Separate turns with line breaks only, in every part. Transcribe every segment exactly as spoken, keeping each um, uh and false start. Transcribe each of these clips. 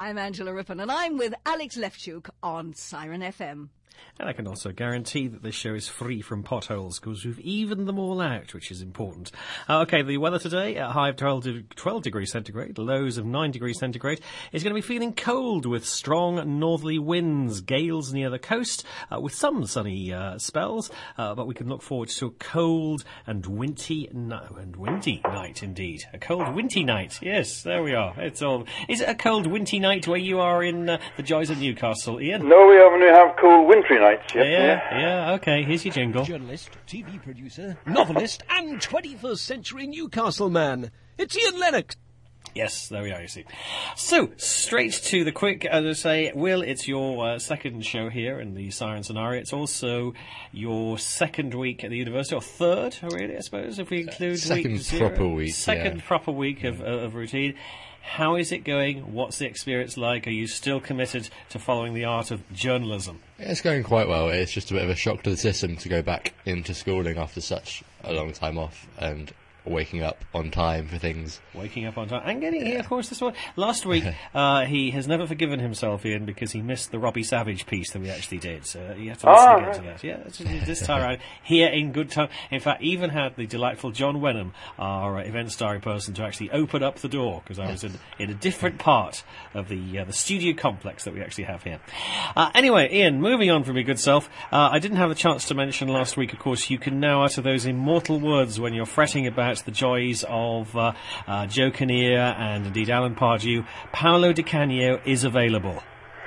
I'm Angela Rippon, and I'm with Alex Lefchuk on Siren F M.
And I can also guarantee that this show is free from potholes, because we've evened them all out, which is important. Uh, okay, the weather today, at high of twelve, de- twelve degrees centigrade, lows of nine degrees centigrade, is going to be feeling cold with strong northerly winds, gales near the coast, uh, with some sunny uh, spells, uh, but we can look forward to a cold and windy, no, and windy night indeed. A cold, windy night, yes, there we are. It's all. Is it a cold, windy night where you are in uh, the joys of Newcastle, Ian?
No, we haven't. We have cold, wintry nights. Yep.
Yeah, yeah, yeah, okay, here's your jingle.
Journalist, T V producer, novelist, and twenty-first century Newcastle man. It's Ian Lennox.
Yes, there we are, you see. So, straight to the quick, as I say, Will, it's your uh, second show here in the Siren Scenario. It's also your second week at the university, or third, really, I suppose, if we include
second
week zero.
proper week,
Second
yeah.
proper week of,
yeah.
uh, of routine. How is it going? What's the experience like? Are you still committed to following the art of journalism?
It's going quite well. It's just a bit of a shock to the system to go back into schooling after such a long time off and waking up on time for things.
Waking up on time. And getting here, of course, this one. Last week, uh, he has never forgiven himself, Ian, because he missed the Robbie Savage piece that we actually did. So you have to listen
Oh,
again
right.
to that. Yeah, it's just this time around, here in good time. In fact, even had the delightful John Wenham, our uh, events diary person, to actually open up the door, because I was in, in a different part of the uh, the studio complex that we actually have here. Uh, anyway, Ian, moving on from your good self, uh, I didn't have the chance to mention last week, of course, you can now utter those immortal words when you're fretting about the joys of uh, uh, Joe Kinnear and indeed Alan Pardew. Paolo Di Canio is available.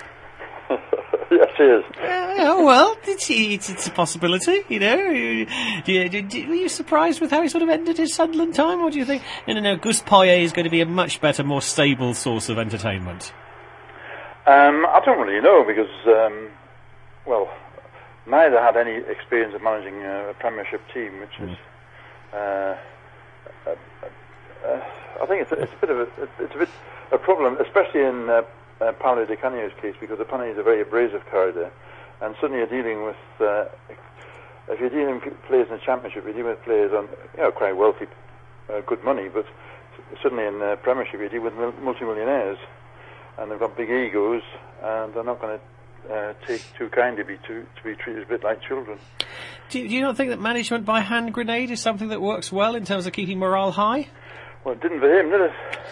Yes, he is.
Uh, oh, well, it's, it's, it's a possibility, you know. You, you, you, were you surprised with how he sort of ended his Sunderland time, or do you think, no, no, no, Gus Poyet is going to be a much better, more stable source of entertainment?
Um, I don't really know because, um, well, neither had any experience of managing a Premiership team, which is, uh, uh, uh, I think it's a, it's a bit of a, it's a bit a problem, especially in uh, uh, Paolo Di Canio's case, because apparently he's a very abrasive character, and suddenly you're dealing with, uh, if you're dealing with players in the Championship, you're dealing with players on, you know, quite wealthy, uh, good money, but suddenly in the Premiership you deal with mul- multi-millionaires, and they've got big egos, and they're not going to uh, take too kindly be to, to be treated a bit like children.
Do you, do you not think that management by hand grenade is something that works well in terms of keeping morale high?
Well, it didn't for him, did it?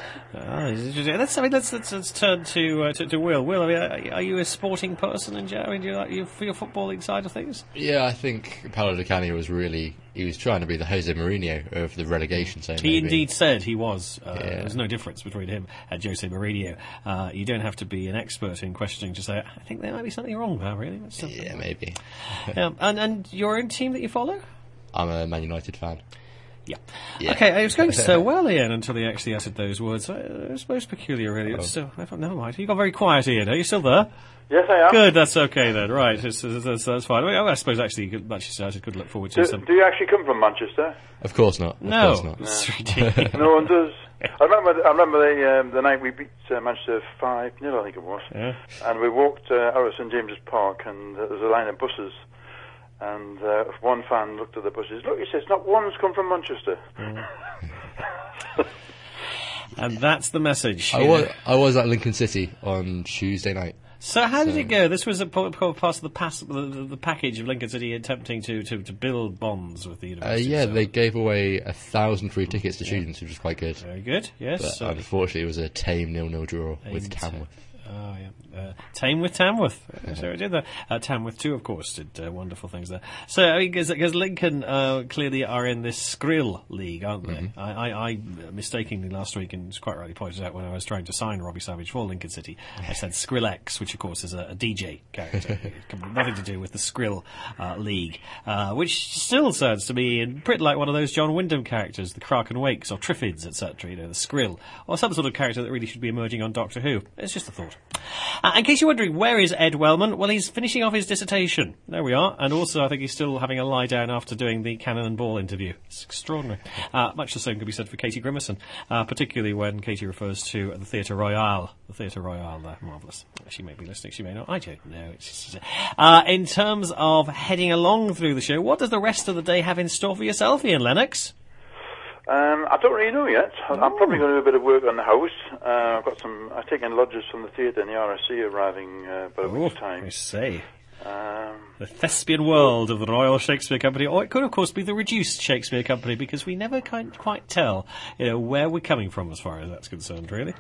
Oh, let's, I mean, let's, let's, let's turn to, uh, to to Will. Will, I mean, are you a sporting person in general? Do you like your, for your footballing side of things?
Yeah, I think Paolo Di Canio was really, he was trying to be the Jose Mourinho of the relegation zone.
He
maybe.
indeed said he was. Uh,
Yeah.
There's no difference between him and Jose Mourinho. Uh, you don't have to be an expert in questioning to say, I think there might be something wrong there, really. That's something
Yeah,
wrong.
maybe.
Um, and, and your own team that you follow?
I'm a Man United fan.
Yeah.
Yeah.
Okay, it was going so well, Ian, until he actually uttered those words. Uh, It's most peculiar, really. It's
Oh.
still, I thought, never mind. You got very quiet, Ian. Are you still there?
Yes, I am.
Good, that's okay then. Right, it's, it's, that's, that's fine. I, I suppose actually, you could- Manchester United could look forward to
Do,
some.
do you actually come from Manchester?
Of course not. Of
No,
course not.
it's ridiculous.
No one does. I remember. I remember the um, the night we beat uh, Manchester five nil, I think it was.
Yeah.
And we walked uh, out of St James's Park, and uh, there was a line of buses. And uh, one fan looked at the buses. Look, he says, not one's come from Manchester.
And that's the message.
I was, I was at Lincoln City on Tuesday night.
So how did
So-
it go? This was a po- po- part of the, pass- the, the, the package of Lincoln City attempting to, to, to build bonds with the
Uh,
university.
yeah,
so-
they gave away a thousand free tickets to students, which was quite good.
Very good, yes.
But
so-
unfortunately, it was a tame nil-nil draw with
Aimed-
Tamworth.
Oh, yeah. Uh, Tame with Tamworth. So it did that. Uh, Tamworth, too, of course, did uh, wonderful things there. So, I mean, because Lincoln uh, clearly are in this Skrill League, aren't they?
Mm-hmm.
I, I, I mistakenly last week, and it's quite rightly pointed out when I was trying to sign Robbie Savage for Lincoln City, I said Skrillex, which, of course, is a, a D J character. Nothing to do with the Skrill uh, League, uh, which still sounds to me pretty like one of those John Wyndham characters, the Kraken Wakes or Triffids, et cetera, you know, the Skrill, or some sort of character that really should be emerging on Doctor Who. It's just a thought. Uh, in case you're wondering, where is Ed Wellman? Well, he's finishing off his dissertation. There we are. And also, I think he's still having a lie down after doing the Cannon and Ball interview. It's extraordinary. Uh, much the same could be said for Katie Grimmerson, uh, particularly when Katie refers to the Theatre Royale. The Theatre Royale there. Marvellous. She may be listening, she may not. I don't know. It's just, uh, in terms of heading along through the show, what does the rest of the day have in store for yourself, Ian Lennox?
Um, I don't really know yet. I'm probably going to do a bit of work on the house. Uh, I've got some. I've taken lodgers from the theatre and the R S C arriving uh, about a week's time.
I see.
Um,
The thespian world of the Royal Shakespeare Company, or it could, of course, be the reduced Shakespeare Company, because we never kind quite tell, you know, where we're coming from as far as that's concerned, really.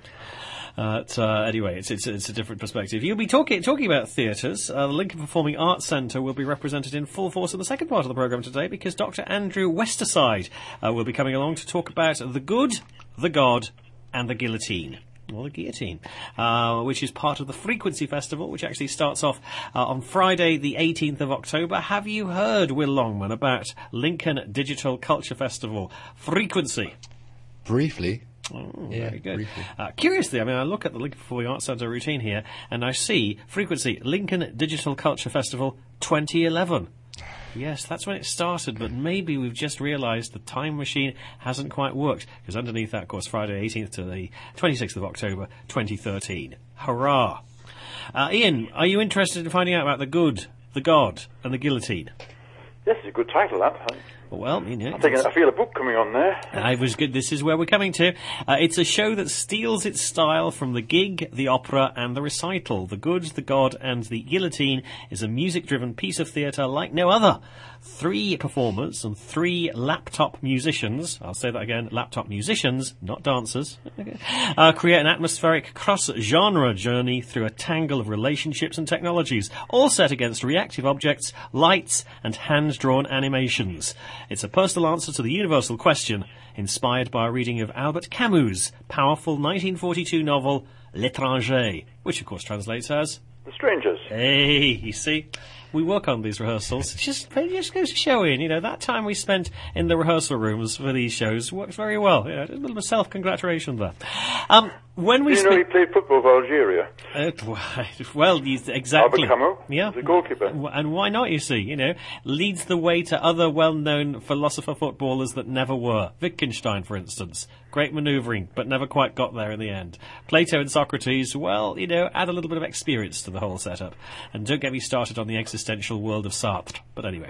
Uh, but, uh, anyway, it's, it's it's a different perspective. You'll be talking talking about theatres. Uh, the Lincoln Performing Arts Centre will be represented in full force in the second part of the programme today, because Doctor Andrew Westerside uh, will be coming along to talk about the good, the God, and the guillotine. Or the guillotine, uh, which is part of the Frequency Festival, which actually starts off uh, on Friday the eighteenth of October. Have you heard, Will Longman, about Lincoln Digital Culture Festival Frequency?
Briefly.
Oh,
Yeah,
very good.
briefly.
Uh, curiously, I mean, I look at the Lincoln Performing Arts Centre routine here, and I see Frequency Lincoln Digital Culture Festival twenty eleven. Yes, that's when it started, but maybe we've just realised the time machine hasn't quite worked, because underneath that, of course, Friday eighteenth to the twenty-sixth of October, twenty thirteen. Hurrah! Uh, Ian, are you interested in finding out about the good, the God, and the guillotine?
yes, it's a good title, that.
Well, you know,
I think I feel a book coming on there.
I was good. This is where we're coming to. Uh, it's a show that steals its style from the gig, the opera, and the recital. The Good, the God, and the Guillotine is a music-driven piece of theatre like no other. Three performers and three laptop musicians, I'll say that again, laptop musicians, not dancers, uh, create an atmospheric cross-genre journey through a tangle of relationships and technologies, all set against reactive objects, lights, and hand-drawn animations. It's a personal answer to the universal question, inspired by a reading of Albert Camus' powerful nineteen forty-two novel L'Étranger, which of course translates as
The Strangers.
Hey, you see, we work on these rehearsals. It just, it just goes to show, Ian, you know, that time we spent in the rehearsal rooms for these shows works very well. You know, a little bit of self-congratulation there. Um, when we
Do you know
spe-
he played football for Algeria?
Uh, well, he's exactly.
Albert Camus?
Yeah.
The goalkeeper.
And why not, you see, you know, leads the way to other well-known philosopher footballers that never were. Wittgenstein, for instance. Great manoeuvring, but never quite got there in the end. Plato and Socrates, well, you know, add a little bit of experience to the whole setup. And don't get me started on the existential world of Sartre. But anyway.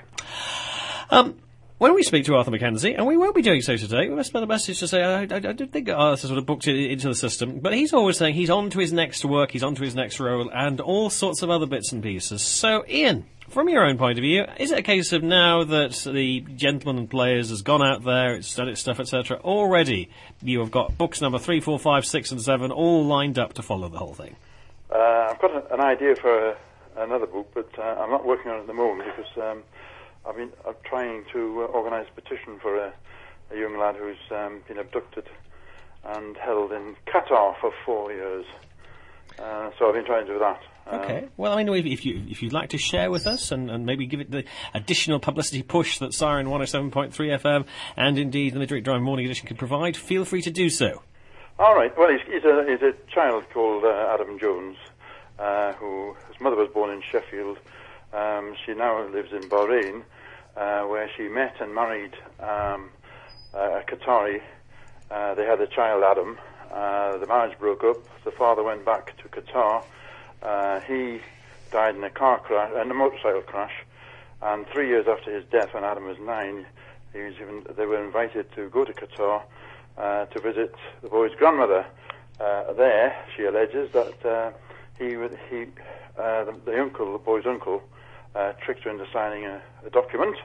Um... When we speak to Arthur Mackenzie, and we won't be doing so today, we must spend a message to say, I, I, I don't think Arthur sort of booked it into the system, but he's always saying he's on to his next work, he's on to his next role, and all sorts of other bits and pieces. So, Ian, from your own point of view, is it a case of now that the Gentleman and Players has gone out there, it's done its stuff, et cetera, already you have got books number three, four, five, six, and seven all lined up to follow the whole thing?
Uh, I've got a, an idea for uh, another book, but uh, I'm not working on it at the moment because um, I've been I'm trying to uh, organise a petition for a, a young lad who's um, been abducted and held in Qatar for four years. Uh, so I've been trying to do that. Um,
Okay. Well, I mean, if, if you if you'd like to share with us and, and maybe give it the additional publicity push that Siren one oh seven point three F M and indeed the Midweek Drive Morning Edition can provide, feel free to do so.
All right. Well, he's, he's a he's a child called uh, Adam Jones, uh, who his mother was born in Sheffield. Um, she now lives in Bahrain, uh, where she met and married um, a Qatari. Uh, they had a child, Adam. Uh, the marriage broke up. The father went back to Qatar. Uh, he died in a car crash, in a motorcycle crash. And three years after his death, when Adam was nine, he was even, they were invited to go to Qatar uh, to visit the boy's grandmother. Uh, there, she alleges that uh, he, would- he, uh, the, the uncle, the boy's uncle, uh, tricked her into signing a, a document,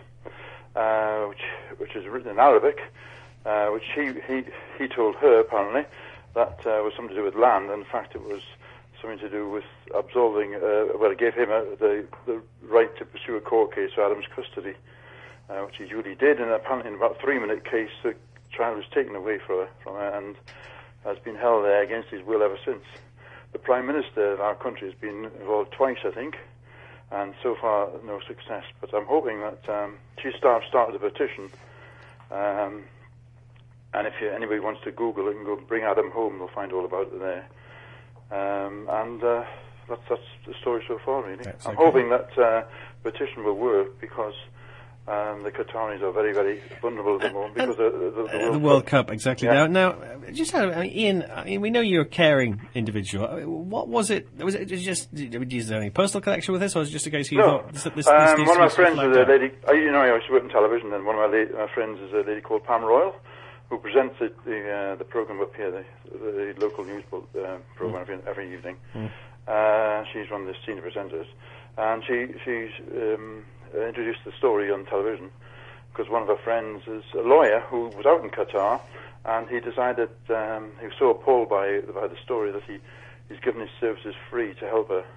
uh, which which is written in Arabic, uh, which he, he he told her apparently that uh, was something to do with land. In fact, it was something to do with absolving. Uh, well, it gave him a, the the right to pursue a court case for Adam's custody, uh, which he duly did. And apparently, in about a three-minute case, the child was taken away from her, from her and has been held there against his will ever since. The Prime Minister of our country has been involved twice, I think, and so far no success. But I'm hoping that um, she start, started a petition, um, and if you, anybody wants to Google it and go Bring Adam Home, they'll find all about it there. Um, and uh, that's, that's the story so far, really.
That's
I'm
okay.
hoping that uh, petition will work because um, the Qataris are very, very vulnerable at the moment because of the, the, the,
Uh,
World
the World
Cup.
Cup, exactly.
Yeah.
Now, now, uh, just out of, I mean, Ian, I mean, we know you're a caring individual. I mean, what was it? Was it just, did you have any personal connection with this, or was it just a case you
No.
thought this, this, this
um,
needs
one
to
of
be
my friends
flagged
is a
out?
lady, I, you know, I used to work in television, and one of my, la- my friends is a lady called Pam Royal, who presents the the, uh, the program up here, the, the local news uh, program mm. every, every evening. Mm. Uh, she's one of the senior presenters, and she she's um, introduced the story on television because one of her friends is a lawyer who was out in Qatar, and he decided um, he was so appalled by by the story that he he's given his services free to help her.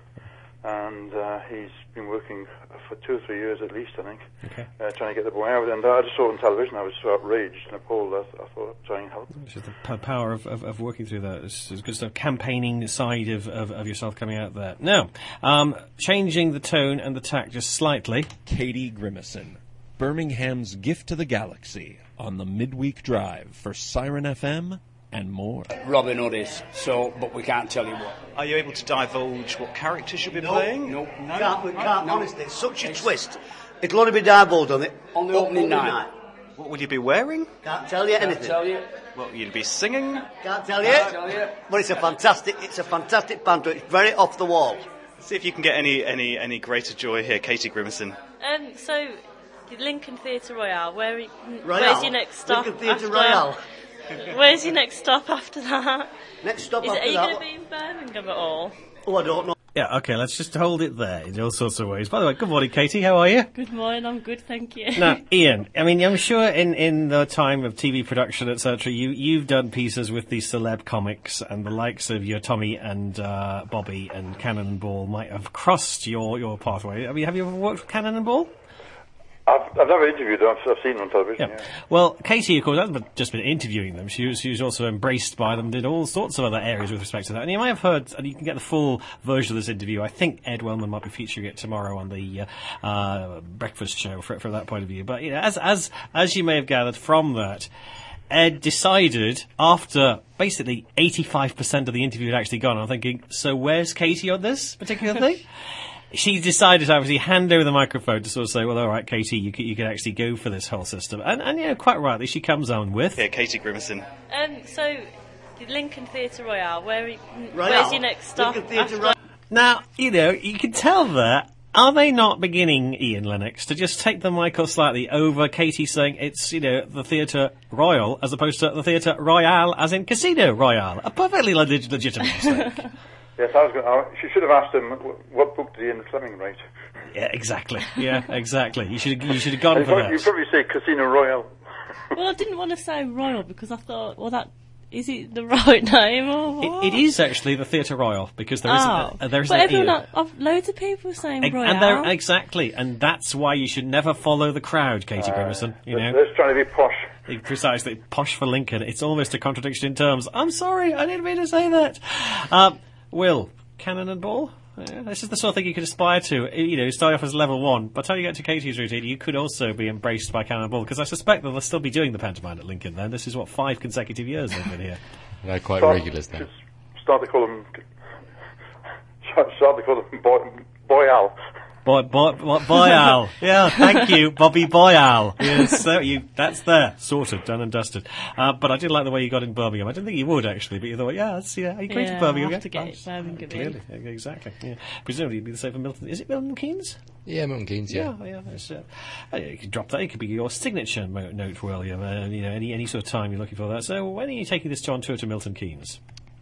And uh, he's been working for two or three years at least, I think, okay. uh, trying to get the boy out. And I just saw it on television. I was so outraged and appalled that I thought I'd try and help.
It's just the p- power of, of, of working through that. It's, it's good stuff. Campaigning side of, of, of yourself coming out there. Now, um, changing the tone and the tack just slightly.
Katie Grimison, Birmingham's gift to the galaxy, on the midweek drive for Siren F M. And more.
Robin Hood is, so, but we can't tell you what.
Are you able to divulge what characters you'll be
no,
playing?
No,
no. Can't, we can't, no. Honestly, it's such a it's twist. It'll only be divulged on it.
On the opening, opening night. night.
What will you be wearing?
Can't tell you
can't
anything.
Tell you.
What, you'll be singing?
Can't tell you.
Can't tell you.
But it's a fantastic, it's a fantastic banter. It's very off the wall.
See if you can get any, any, any greater joy here, Katie Grimison.
Um, so, the Lincoln Theatre Royale, where,
Royale?
where's your next stop?
Lincoln Theatre
after?
Royale.
Where's your next stop after that?
Next stop
Is
after
it, are
that.
Are you going to be in Birmingham at all?
Oh, I don't know.
Yeah, okay, let's just hold it there in all sorts of ways. By the way, good morning, Katie. How are you?
Good morning, I'm good, thank you.
Now, Ian, I mean, I'm sure in, in the time of T V production, et cetera, you, you've done pieces with these celeb comics, and the likes of your Tommy and uh, Bobby and Cannon and Ball might have crossed your, your pathway. I mean, have you ever worked with Cannon and Ball?
I've, I've never interviewed them. I've, I've seen them on television. Yeah.
Yeah. Well, Katie, of course, hasn't just been interviewing them. She was, she was also embraced by them, did all sorts of other areas with respect to that. And you might have heard, and you can get the full version of this interview. I think Ed Wellman might be featuring it tomorrow on the uh, uh, breakfast show for, from that point of view. But you know, as as as you may have gathered from that, Ed decided after basically eighty-five percent of the interview had actually gone. I'm thinking, so where's Katie on this particular thing? She decided to obviously hand over the microphone to sort of say, well, all right, Katie, you can, you can actually go for this whole system. And, and, you know, quite rightly, she comes on with...
Yeah, Katie Grimison.
Um, so, the Lincoln Theatre Royale, where,
Royale.
where's your next stop?
Lincoln Theatre
after?
Royale.
Now, you know, you can tell there, are they not beginning, Ian Lennox, to just take the mic off slightly over Katie saying it's, you know, the Theatre Royal as opposed to the Theatre Royale as in Casino Royale? A perfectly leg- legitimate mistake.
Yes, I was going to, she should have asked him what book did Ian Fleming write.
Yeah, exactly. Yeah, exactly. You should you should have gone
you
for
probably,
that.
You probably say Casino Royale.
Well, I didn't want to say Royal because I thought, well, that is it the right name or what?
It, it is actually the Theatre Royal because there is
oh.
a, there is
but
an
everyone,
ear.
I've, loads of people are saying
and,
Royale.
and they're, exactly, and that's why you should never follow the crowd, Katie uh, Grimison. You know,
they're trying to be posh.
Precisely, posh for Lincoln. It's almost a contradiction in terms. I'm sorry, I didn't mean to say that. Um, Will. Cannon and Ball? Yeah, this is the sort of thing you could aspire to. You know, start off as level one. By the time you get to Katie's routine, you could also be embraced by Cannon and Ball, because I suspect that they'll still be doing the pantomime at Lincoln then. This is, what, five consecutive years they've been here.
They're quite
start,
regulars now.
Start to call them... Start to call them Boy, Boyal.
Boy, boy, boy, Boyal. Yeah, thank you, Bobby Boyal. Yes, so you, that's there, sorted, done and dusted. Uh, but I did like the way you got in Birmingham. I didn't think you would actually, but you thought, yeah, that's, yeah, are you going
yeah,
to Birmingham?
I have to get
That's,
Birmingham
clearly,
in.
exactly. Yeah. Presumably, you'd be the same for Milton. Is it Milton Keynes?
Yeah, Milton Keynes. Yeah,
yeah. yeah that's, uh, uh, you could drop that. It could be your signature mo- note, William. Uh, you know, any any sort of time you're looking for that. So, when are you taking this on tour to Milton Keynes?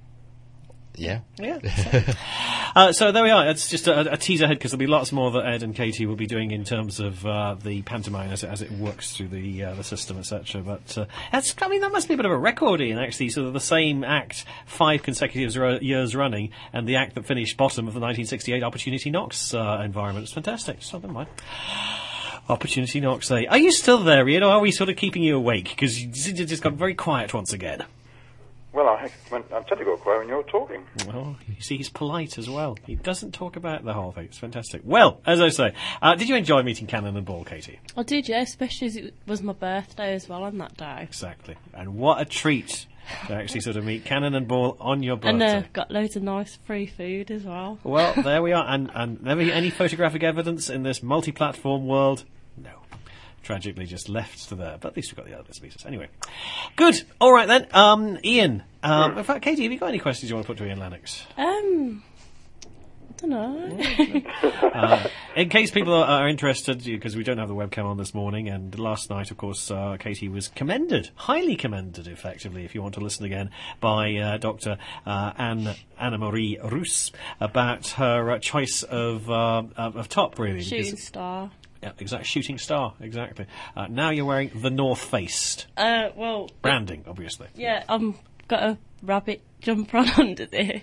Yeah.
Yeah. uh, so there we are. It's just a, a teaser ahead because there'll be lots more that Ed and Katie will be doing in terms of uh, the pantomime as it, as it works through the uh, the system, et cetera. But uh, that's, I mean, that must be a bit of a record in actually, sort of the same act five consecutive ro- years running, and the act that finished bottom of the nineteen sixty-eight Opportunity Knocks uh, environment. It's fantastic. So never mind. Opportunity Knocks. Eh? Are you still there, Ian, or are we sort of keeping you awake? Because you just got very quiet once again.
Well, I, when, I tend to go quiet when you're talking.
Well, you see, he's polite as well. He doesn't talk about the whole thing. It's fantastic. Well, as I say, uh, did you enjoy meeting Cannon and Ball, Katie?
I did, yeah, especially as it was my birthday as well on that day.
Exactly. And what a treat to actually sort of meet Cannon and Ball on your birthday.
And uh, got loads of nice free food as well.
Well, there we are. And, and never any photographic evidence in this multi-platform world? No. Tragically just left to there, but at least we've got the other bits and pieces. Anyway, good. All right then, um, Ian. Um, in fact, Katie, have you got any questions you want to put to Ian Lennox?
Um, don't know.
uh, in case people are, are interested, because we don't have the webcam on this morning, and last night, of course, uh, Katie was commended, highly commended, effectively, if you want to listen again, by uh, Doctor Uh, Anne Anna-Marie Roos about her uh, choice of uh, of top, really.
Shooting star.
Yeah, exactly. Shooting star, exactly. Uh, now you're wearing the North Face.
Uh, well...
Branding, obviously.
Yeah, I've got a rabbit jumper on under this.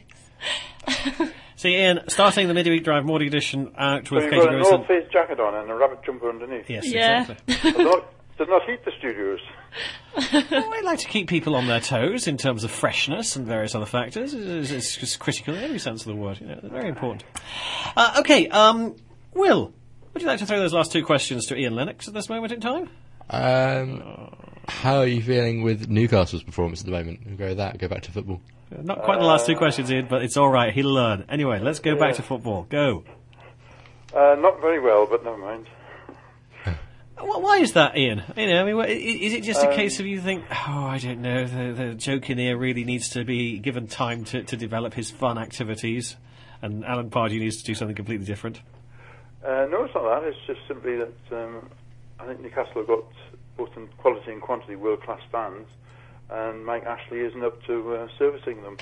See, Ian, starting the midweek drive morning edition out
So
with
you've
Katie
got a
Grayson.
North Face jacket on and a rabbit jumper underneath.
Yes,
Yeah.
exactly.
Does not, does not heat the studios.
Well, I like to keep people on their toes in terms of freshness and various other factors. It's, it's just critical in every sense of the word. You know, they're very important. Uh, okay, um, Will, would you like to throw those last two questions to Ian Lennox at this moment in time?
Um, how are you feeling with Newcastle's performance at the moment? We'll go with that, go back to football.
Not quite the last two questions, Ian, but it's all right. He'll learn. Anyway, let's go back to football. Go.
Uh, not very well, but never mind.
Wh- Why is that, Ian? You know, I mean, wh- i- is it just a
Um,
case of you think, oh, I don't know, the, the joke in here really needs to be given time to, to develop his fun activities, and Alan Pardew needs to do something completely different?
Uh, no, it's not that. It's just simply that um, I think Newcastle have got, both in quality and quantity, world-class fans, and Mike Ashley isn't up to uh, servicing them.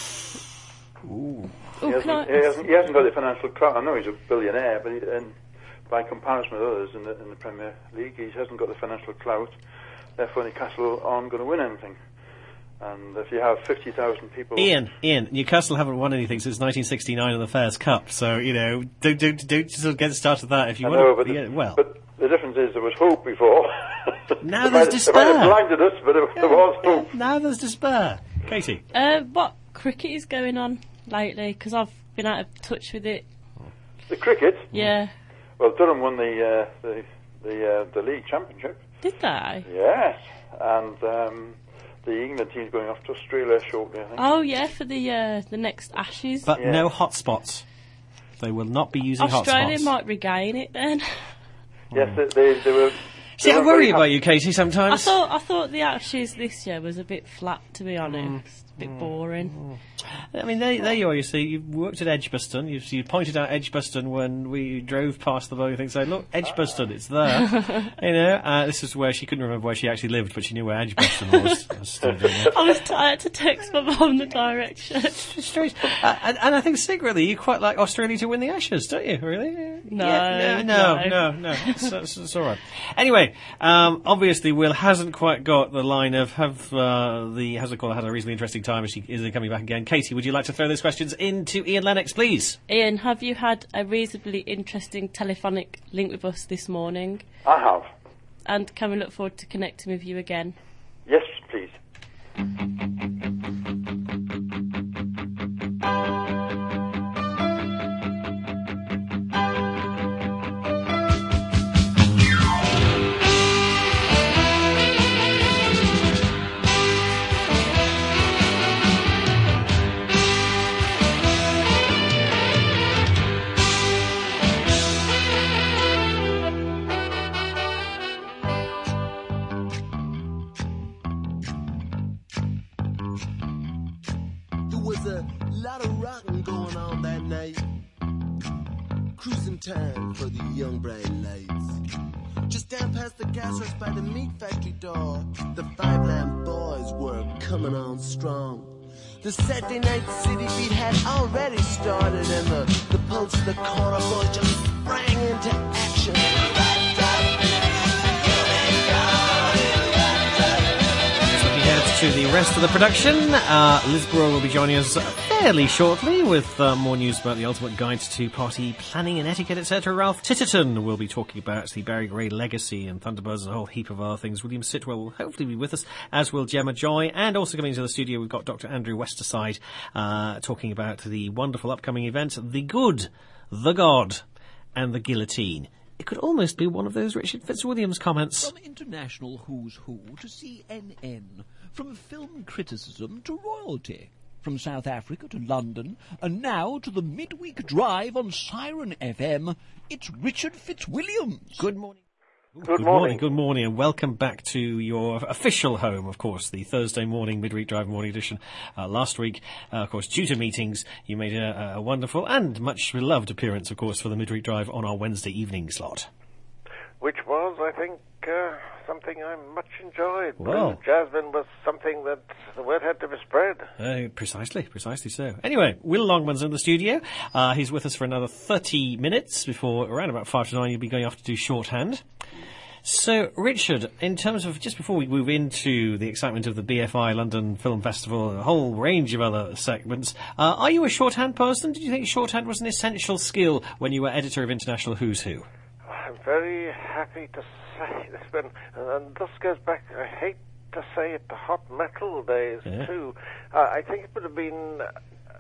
Ooh.
He,
Ooh,
hasn't,
can I
he, hasn't, he hasn't got the financial clout. I know he's a billionaire, but he, and by comparison with others in the, in the Premier League, he hasn't got the financial clout. Therefore, Newcastle aren't going to win anything. And if you have fifty thousand people...
Ian, Ian, Newcastle haven't won anything since nineteen sixty-nine in the Fairs Cup, so, you know, don't, don't, don't sort of get started with that if you
I
want
know,
to...
but,
Yeah, well,
but the difference is there was hope before.
Now
They
there's
might- They might
despair.
have blinded us, but there, there was hope.
now there's despair. Katie?
Uh, what cricket is going on lately? Because I've been out of touch with it.
The cricket,
Yeah.
well, Durham won the uh, the the, uh, the league championship.
Did they?
Yes, and um, the England team's going off to Australia shortly, I think.
Oh, yeah, for the uh, the next Ashes.
But
Yeah.
no hotspots. They will not be using
Australia
hotspots.
might regain it then.
Yes, they, they, they were.
See,
they
I
weren't
worry
very
about
happy.
you, Katie,
I
sometimes.
thought I thought the Ashes this year was a bit flat, to be honest. A bit boring.
I mean, there, there you are, you see. You worked at Edgbaston. You, you pointed out Edgbaston when we drove past the bowling thing, saying, look, Edgbaston, it's there. You know, uh, this is where she couldn't remember where she actually lived, but she knew where Edgbaston was. I was still doing that.
I was tired to text my mum the direction.
It's strange. Uh, and, and I think secretly you quite like Australia to win the Ashes, don't you? Really?
No,
Yeah, no, no,
no.
no, no. It's, it's, it's all right. Anyway, um, obviously Will hasn't quite got the line of have uh, the has a caller had a reasonably interesting time. Is she is coming back again? Katie, would you like to throw those questions into Ian Lennox, please?
Ian, have you had a reasonably interesting telephonic link with us this morning?
I have.
And can we look forward to connecting with you again?
Yes, please.
There was a lot of rocking going on that night. Cruising time for the young bright lights. Just down past the gas works by the meat factory door, the Five Lamb Boys were coming on strong. The Saturday night city beat had already started, and the, the punks of the corner boys just sprang into action.
To the rest of the production, uh, Liz Brewer will be joining us fairly shortly with uh, more news about the ultimate guide to party planning and etiquette, et cetera. Ralph Titterton will be talking about the Barry Gray legacy and Thunderbirds and a whole heap of other things. William Sitwell will hopefully be with us, as will Gemma Joy. And also coming into the studio, we've got Doctor Andrew Westerside uh, talking about the wonderful upcoming event, The Good, The God, and The Guillotine. It could almost be one of those Richard Fitzwilliams comments.
From international who's who to C N N, from film criticism to royalty, from South Africa to London, and now to the midweek drive on Siren F M, it's Richard Fitzwilliams.
Good morning. Good, good morning. Good morning, and welcome back to your official home, of course, the Thursday morning Midweek Drive morning edition. Uh, last week, uh, of course, due to meetings, you made a, a wonderful and much beloved appearance, of course, for the Midweek Drive on our Wednesday evening slot.
Which was, I think, uh, something I much enjoyed.
Well,
Blue Jasmine was something that the word had to be spread.
Uh, precisely, precisely so. Anyway, Will Longman's in the studio. Uh, he's with us for another thirty minutes before, around about five to nine, you'll be going off to do shorthand. So, Richard, in terms of, just before we move into the excitement of the B F I London Film Festival and a whole range of other segments, uh, are you a shorthand person? Did you think shorthand was an essential skill when you were editor of International Who's Who?
I'm very happy to say this, when, and this goes back, I hate to say it, the hot metal days,
yeah.
too. Uh, I think it would have been, uh,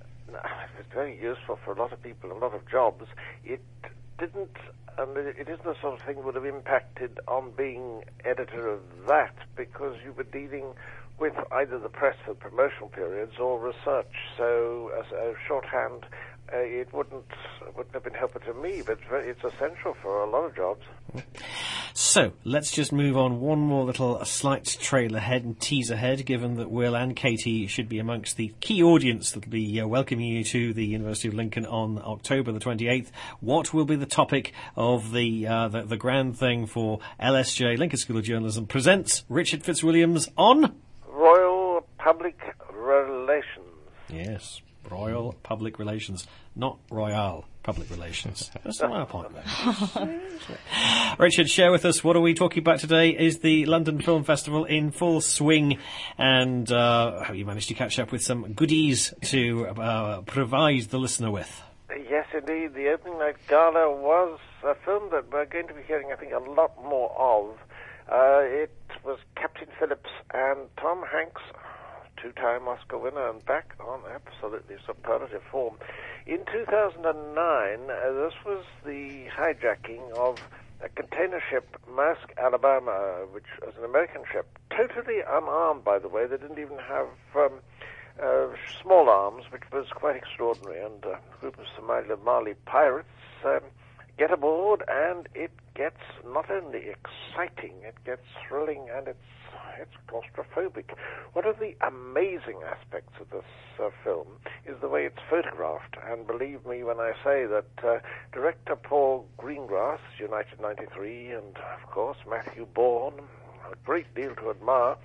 it was very useful for a lot of people, a lot of jobs. It didn't, and it, it isn't the sort of thing that would have impacted on being editor of that, because you were dealing with either the press for promotional periods or research. So, as a shorthand, uh, it wouldn't wouldn't have been helpful to me, but it's, very, it's essential for a lot of jobs.
So, let's just move on one more little a slight trail ahead and tease ahead, given that Will and Katie should be amongst the key audience that will be uh, welcoming you to the University of Lincoln on October the twenty-eighth. What will be the topic of the, uh, the, the grand thing for L S J, Lincoln School of Journalism, presents Richard Fitzwilliams on...
Royal Public Relations.
Yes, Royal Public Relations, not Royal Public Relations. That's not our point, though. Richard, share with us, what are we talking about today? Is the London Film Festival in full swing, and uh, have you managed to catch up with some goodies to uh, provide the listener with?
Yes, indeed. The opening night gala was a film that we're going to be hearing, I think, a lot more of. Uh, it was Captain Phillips and Tom Hanks, two-time Oscar winner, and back on absolutely superlative form. In two thousand nine, uh, this was the hijacking of a container ship, Maersk Alabama, which was an American ship, totally unarmed, by the way. They didn't even have um, uh, small arms, which was quite extraordinary, and a group of Somali pirates um, get aboard, and it gets not only exciting, it gets thrilling, and it's it's claustrophobic. One of the amazing aspects of this uh, film is the way it's photographed, and believe me when I say that uh, director Paul Greengrass, United ninety-three, and of course Matthew Bourne, a great deal to admire.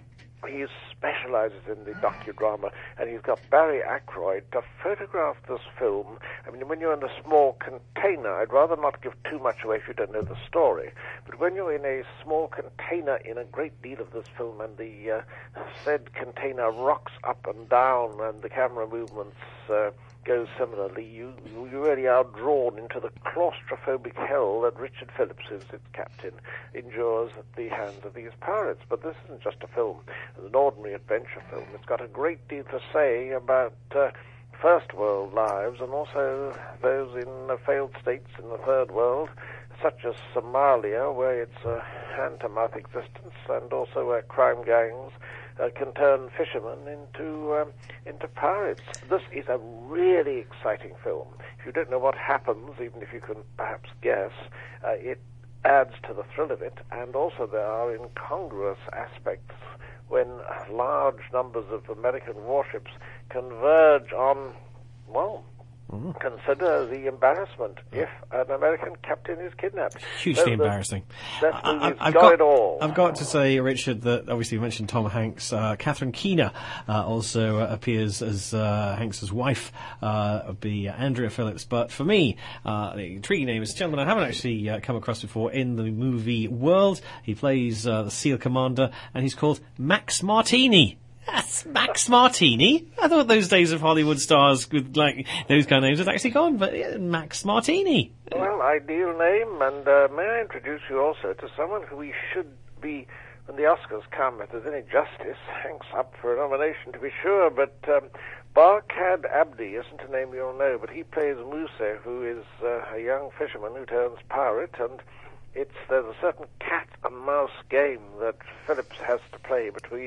He specializes in the docudrama, and he's got Barry Ackroyd to photograph this film. I mean, when you're in a small container, I'd rather not give too much away if you don't know the story, but when you're in a small container in a great deal of this film, and the uh, said container rocks up and down, and the camera movements uh, go similarly, you, you really are drawn into the claustrophobic hell that Richard Phillips, its captain, endures at the hands of these pirates. But this isn't just a film, it's an ordinary adventure film. It's got a great deal to say about uh, first world lives, and also those in uh, failed states in the third world, such as Somalia, where it's a hand-to-mouth existence, and also where crime gangs Uh, can turn fishermen into um, into pirates. This is a really exciting film. If you don't know what happens, even if you can perhaps guess, uh, it adds to the thrill of it. And also there are incongruous aspects when large numbers of American warships converge on, well, Mm. consider the embarrassment if an American captain is kidnapped.
Hugely
so
embarrassing.
That
I,
movie's
I've
got,
got
it all.
I've got to say, Richard, that obviously you mentioned Tom Hanks. Uh, Catherine Keener uh, also uh, appears as uh, Hanks' wife, uh, would be Andrea Phillips. But for me, uh, the intriguing name is a gentleman I haven't actually uh, come across before in the movie world. He plays uh, the SEAL commander, and he's called Max Martini. That's Max Martini. I thought those days of Hollywood stars with like those kind of names had actually gone, but yeah, Max Martini.
Well, ideal name, and uh, may I introduce you also to someone who we should be, when the Oscars come, if there's any justice, Hanks up for a nomination to be sure, but um, Barkhad Abdi isn't a name you'll know, but he plays Musa, who is uh, a young fisherman who turns pirate, and it's there's a certain cat and mouse game that Phillips has to play between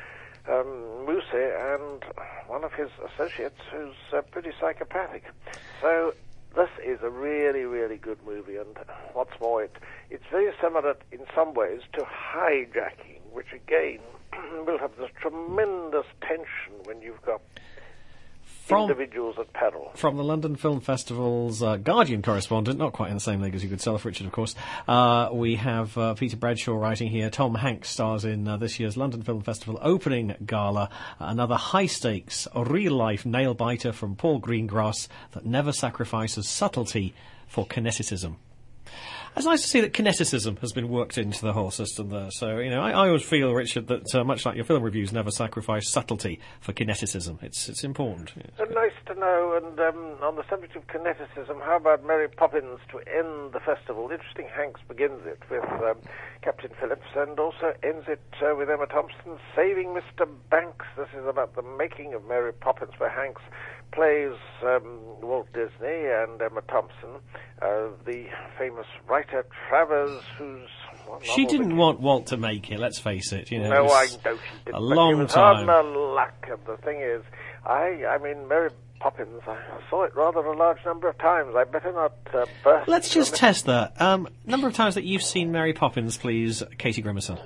Um, Musa and one of his associates who's uh, pretty psychopathic. So this is a really, really good movie, and what's more, it, it's very similar in some ways to hijacking, which again will have this tremendous tension when you've got
From,
individuals at peril.
From the London Film Festival's uh, Guardian correspondent, not quite in the same league as you could Self Richard, of course, uh, we have uh, Peter Bradshaw writing here. Tom Hanks stars in uh, this year's London Film Festival opening gala. Uh, another high-stakes, real-life nail-biter from Paul Greengrass that never sacrifices subtlety for kineticism. It's nice to see that kineticism has been worked into the whole system there. So, you know, I, I always feel, Richard, that uh, much like your film reviews never sacrifice subtlety for kineticism. It's it's important.
Uh, nice to know. And um, on the subject of kineticism, how about Mary Poppins to end the festival? Interesting, Hanks begins it with um, Captain Phillips and also ends it uh, with Emma Thompson saving Mister Banks. This is about the making of Mary Poppins, where Hanks plays um, Walt Disney and Emma Thompson, uh, the famous writer Travers, who's...
She didn't want Walt to make it, let's face it. You know,
no,
it
I
was
know she didn't.
a long
it was
time.
on the luck, and the thing is, I, I mean, Mary Poppins, I saw it rather a large number of times. I better not uh, burst.
Let's just test that. Um, number of times that you've seen Mary Poppins, please, Katie Grimmerson.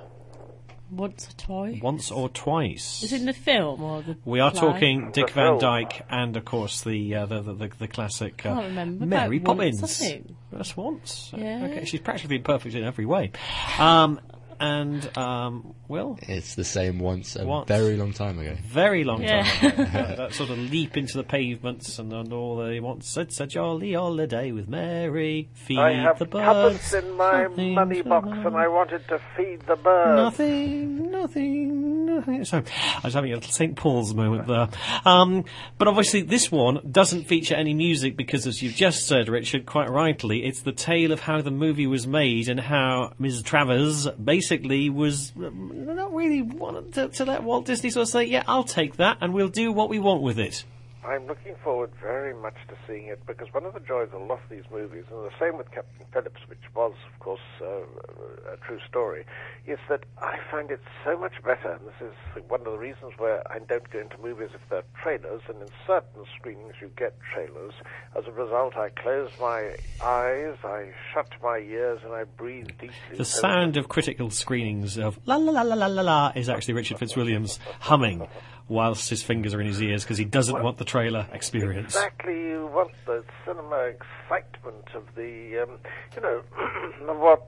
Once or twice.
Once or twice.
Is it in the film or the
We are
play?
talking Dick
The
Van
film.
Dyke and, of course, the uh, the, the, the the classic uh,
I can't remember.
Mary
About once,
Poppins.
I think.
Just once.
Yeah.
Okay, she's practically perfect in every way. Um, and, um, Will?
It's the same once a
Once.
very long time ago.
Very long
Yeah.
time ago. that, that sort of leap into the pavements and, and all the once it's a jolly holiday with Mary, feed
I have
the birds.
tuppence in my
nothing
money
to
box,
know.
and I wanted to feed the birds.
Nothing, nothing, nothing. So, I was having a Saint Paul's moment there. Um, but obviously this one doesn't feature any music because, as you've just said, Richard, quite rightly, it's the tale of how the movie was made and how Miz Travers basically was um, not really wanted to, to let Walt Disney sort of say, yeah, I'll take that and we'll do what we want with it.
I'm looking forward very much to seeing it, because one of the joys of a lot of these movies, and the same with Captain Phillips, which was, of course, uh, a true story, is that I find it so much better, and this is one of the reasons where I don't go into movies if they're trailers, and in certain screenings you get trailers. As a result, I close my eyes, I shut my ears, and I breathe deeply.
The sound of critical screenings of la la la la la la la is actually Richard Fitzwilliams humming whilst his fingers are in his ears because he doesn't
Well,
want the trailer experience.
Exactly, you want the cinema excitement of the, um, you know, of what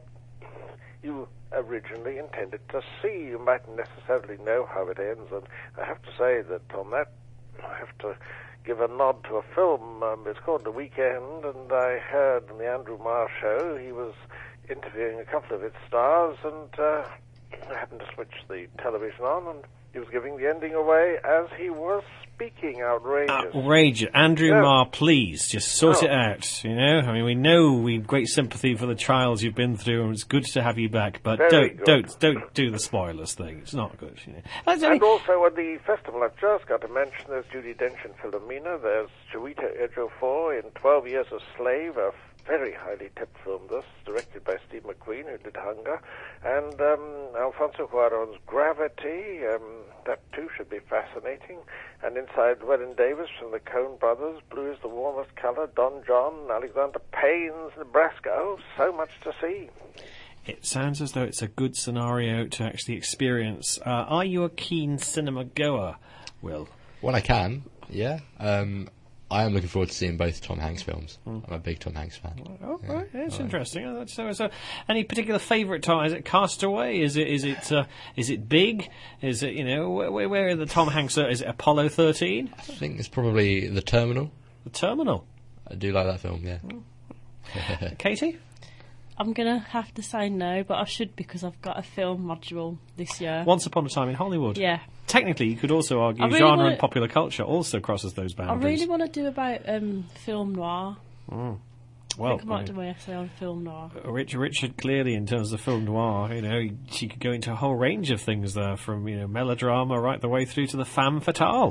you originally intended to see. You mightn't necessarily know how it ends, and I have to say that on that, I have to give a nod to a film. Um, it's called The Weekend, and I heard on the Andrew Marr show he was interviewing a couple of its stars, and uh, I happened to switch the television on, and he was giving the ending away as he was speaking. Outrageous.
Outrageous. Andrew
Yeah.
Marr, please, just sort
Oh.
it out, you know? I mean, we know we've great sympathy for the trials you've been through, and it's good to have you back, but
Very
don't,
good.
don't, don't do the spoilers thing. It's not good, you know? That's only-
And also at the festival, I've just got to mention there's Judi Dench and Philomena, there's Chiwetel Ejiofor in twelve years a Slave, a very highly tipped film this, directed by Steve McQueen, who did Hunger, and um, Alfonso Cuarón's Gravity, um, that too should be fascinating, and inside Llewellyn Davis from the Coen brothers, Blue is the Warmest Color, Don John, Alexander Payne's Nebraska. Oh, so much to see.
It sounds as though it's a good scenario to actually experience. Uh, are you a keen cinema goer, Will?
When I can, yeah. Um, I am looking forward to seeing both Tom Hanks films. I'm a big Tom Hanks fan.
Oh,
Yeah.
right. It's
Right.
interesting. Uh, So, so, any particular favourite time? Is it Castaway? Is it is it uh, is it Big? Is it, you know, where, where are the Tom Hanks? Uh, is it Apollo thirteen?
I think it's probably The Terminal.
The Terminal.
I do like that film, yeah.
Katie?
I'm going to have to say no, but I should because I've got a film module this year.
Once Upon a Time in Hollywood.
Yeah.
Technically, you could also argue
I really
genre
wanna-
and popular culture also crosses those
I
boundaries.
really want to do about um, film noir.
Mm.
I
Well,
think I might do my essay on film noir.
Richard, Richard clearly, in terms of film noir, you know, she could go into a whole range of things there, from, you know, melodrama right the way through to the femme fatale.
Oh,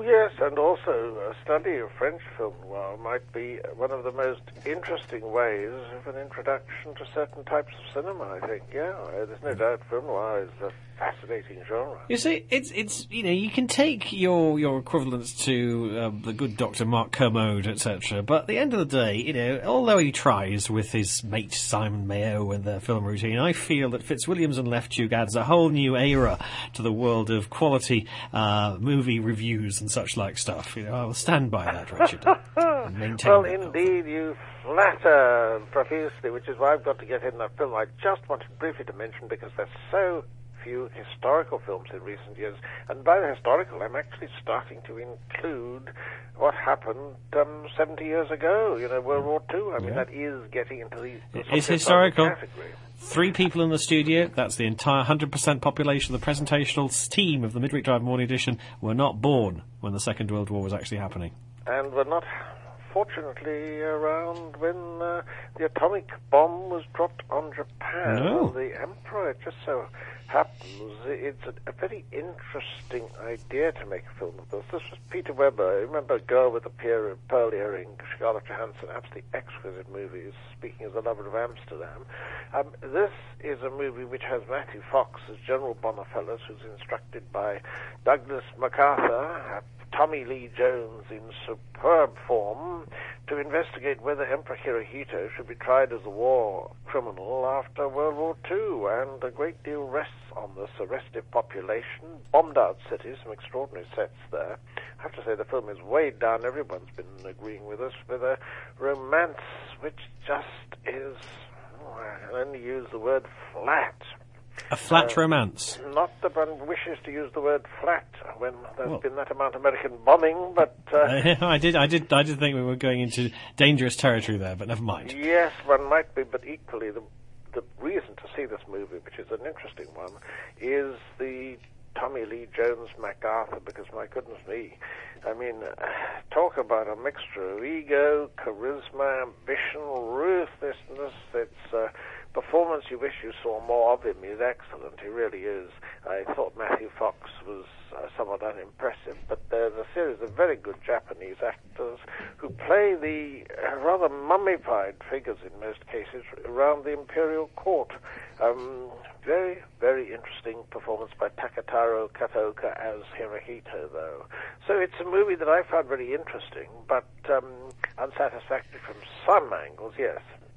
yes, and also a study of French film noir might be one of the most interesting ways of an introduction to certain types of cinema, I think, yeah. Uh, There's no doubt film noir is a fascinating genre.
You see, it's it's you know you can take your your equivalents to um, the good Doctor Mark Kermode, et cetera. But at the end of the day, you know, although he tries with his mate Simon Mayo and their film routine, I feel that Fitzwilliams and Leftchuk adds a whole new era to the world of quality uh, movie reviews and such like stuff. You know, I will stand by that, Richard. and maintain
Well,
that.
indeed, you flatter profusely, which is why I've got to get in that film. I just wanted briefly to mention, because there's so few historical films in recent years, and by the historical, I'm actually starting to include what happened um, seventy years ago, you know, World War Two. I mean,
Yeah.
that is getting into the... the
It
sort
is
of
historical.
category.
Three people in the studio, that's the entire one hundred percent population of the presentational team of the Midweek Drive Morning Edition, were not born when the Second World War was actually happening.
And we're not, fortunately, around when uh, the atomic bomb was dropped on Japan.
No.
On the Emperor, it just so happens it's a, a very interesting idea to make a film of this. This was Peter Weber. Remember Girl with a Pear, Pearl Earring, Scarlett Johansson, absolutely exquisite movies, speaking as a lover of Amsterdam. Um, this is a movie which has Matthew Fox as General Boniface, who's instructed by Douglas MacArthur, uh, Tommy Lee Jones in superb form, to investigate whether Emperor Hirohito should be tried as a war criminal after World War Two, and a great deal rests on this. A restive population, bombed out cities, some extraordinary sets there. I have to say the film is weighed down, everyone's been agreeing with us, with a romance which just is, oh, I can only use the word flat.
A flat
Uh,
romance.
Not that one wishes to use the word flat when there's
Well-
been that amount of American bombing, but uh,
Uh, I did, I did, I did think we were going into dangerous territory there, but never mind.
yes, one might be. But equally, the the reason to see this movie, which is an interesting one, is the Tommy Lee Jones MacArthur. Because my goodness me, I mean, uh, talk about a mixture of ego, charisma, ambition, ruthlessness. It's uh, performance you wish you saw more of him. He's excellent, he really is. I thought Matthew Fox was uh, somewhat unimpressive, but there's a series of very good Japanese actors who play the uh, rather mummified figures in most cases around the imperial court. Um, very, very interesting performance by Takataro Kataoka as Hirohito, though. So it's a movie that I found very interesting, but um, unsatisfactory from some angles, yes.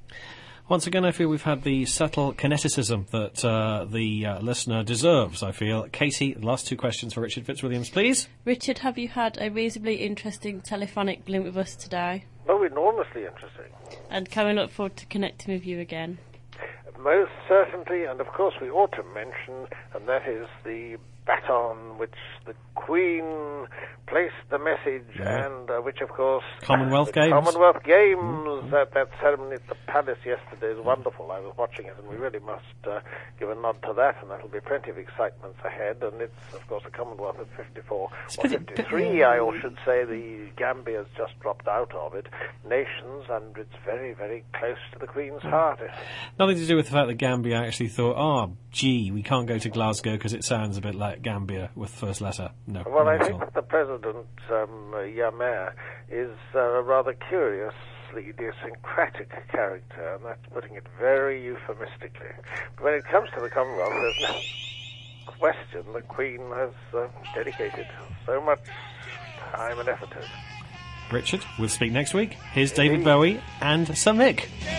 Once again, I feel we've had the subtle kineticism that uh, the uh, listener deserves, I feel. Katie, the last two questions for Richard Fitzwilliams, please.
Richard, have you had a reasonably interesting telephonic link with us today?
Oh, enormously interesting.
And can we look forward to connecting with you again?
Most certainly, and of course we ought to mention, and that is the baton which the Queen placed the message,
Yeah.
and uh, which, of course,
Commonwealth
the
Games.
Commonwealth Games.
Mm-hmm.
That that ceremony at the Palace yesterday is wonderful. I was watching it, and we really must uh, give a nod to that, and that'll be plenty of excitement ahead. And it's, of course, the Commonwealth at fifty-four
It's
or
pretty-
fifty-three. I or should say the Gambia's just dropped out of it. Nations, and it's very, very close to the Queen's heart.
Nothing to do with the fact that Gambia actually thought, oh, gee, we can't go to Glasgow because it sounds a bit like Gambia with the first letter. No.
Well,
not
I
at
think
all.
that the President, um, uh, Yamer, is uh, a rather curiously idiosyncratic character, and that's putting it very euphemistically. But when it comes to the Commonwealth, there's no question the Queen has uh, dedicated so much time and effort to it.
Richard, we'll speak next week. Here's David Bowie and Sir Mick.